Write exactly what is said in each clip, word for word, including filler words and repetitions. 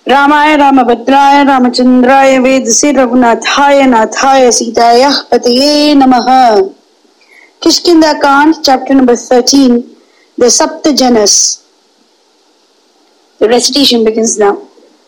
रामाय रामभद्राय रामचंद्राय वेदसे रघुनाथाय नाथाय सीतायाः पतये नमः. Kishkinda Kand, chapter number thirteen, the Saptajanas. The recitation begins now.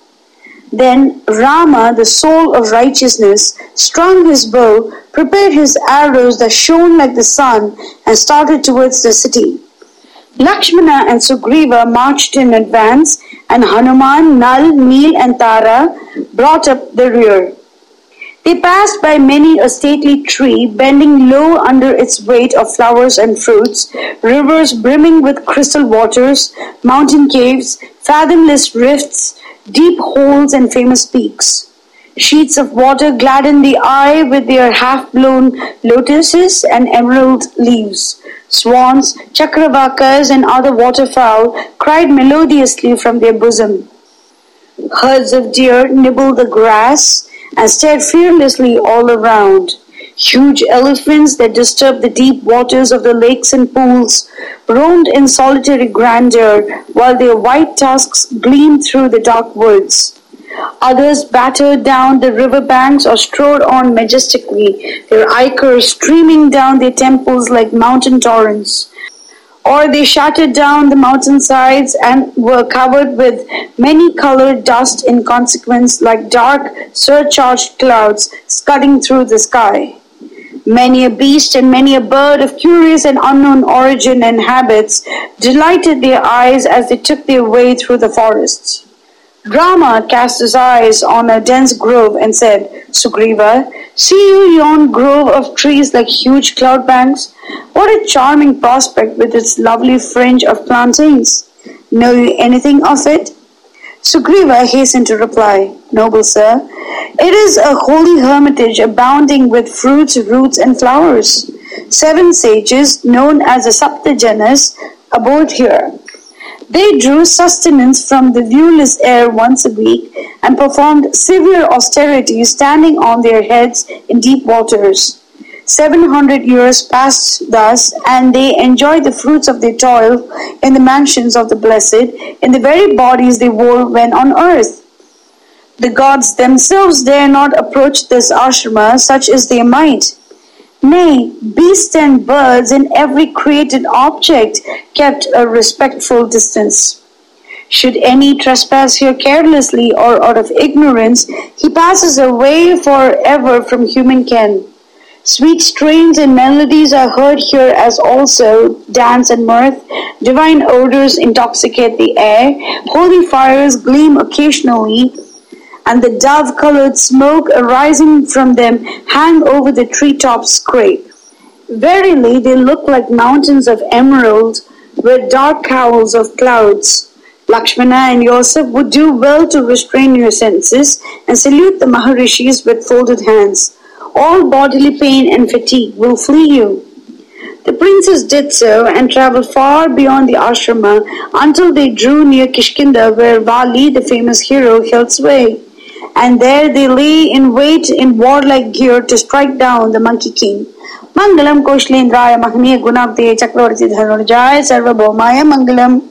Then Rama, the soul of righteousness, strung his bow, prepared his arrows that shone like the sun, and started towards the city. Lakshmana and Sugriva marched in advance, and Hanuman, Nal, Neel and Tara brought up the rear. They passed by many a stately tree, bending low under its weight of flowers and fruits, rivers brimming with crystal waters, mountain caves, fathomless rifts, deep holes and famous peaks. Sheets of water gladden the eye with their half-blown lotuses and emerald leaves. Swans, chakravakas and other waterfowl cried melodiously from their bosom. Herds of deer nibbled the grass and stared fearlessly all around. Huge elephants that disturbed the deep waters of the lakes and pools roamed in solitary grandeur, while their white tusks gleamed through the dark woods. Others battered down the river banks or strode on majestically, their ichor streaming down their temples like mountain torrents. Or they shattered down the mountainsides and were covered with many-colored dust in consequence, like dark, surcharged clouds scudding through the sky. Many a beast and many a bird of curious and unknown origin and habits delighted their eyes as they took their way through the forests. Rama cast his eyes on a dense grove and said, Sugriva, see you yon grove of trees like huge cloud banks? What a charming prospect with its lovely fringe of plantains! Know you anything of it? Sugriva hastened to reply, Noble sir, it is a holy hermitage abounding with fruits, roots and flowers. Seven sages, known as the Saptajanas, abode here. They drew sustenance from the viewless air once a week and performed severe austerities standing on their heads in deep waters. Seven hundred years passed thus, and they enjoyed the fruits of their toil in the mansions of the blessed, in the very bodies they wore when on earth. The gods themselves dare not approach this ashrama, such is their might. Nay, beasts and birds and every created object kept a respectful distance. Should any trespass here carelessly or out of ignorance, he passes away forever from human ken. Sweet strains and melodies are heard here, as also dance and mirth. Divine odors intoxicate the air. Holy fires gleam occasionally, and the dove-colored smoke arising from them hang over the treetops scrape. Verily, they look like mountains of emerald with dark cowls of clouds. Lakshmana and Yosef would do well to restrain your senses and salute the Maharishis with folded hands. All bodily pain and fatigue will flee you. The princes did so and travelled far beyond the ashrama until they drew near Kishkinda, where Vali, the famous hero, held sway. And there they lay in wait in warlike gear to strike down the Monkey King. Mangalam Koslendraya Mahaniya Gunabde Chakravarti Dhanurjaya Sarvabhaumaya Mangalam.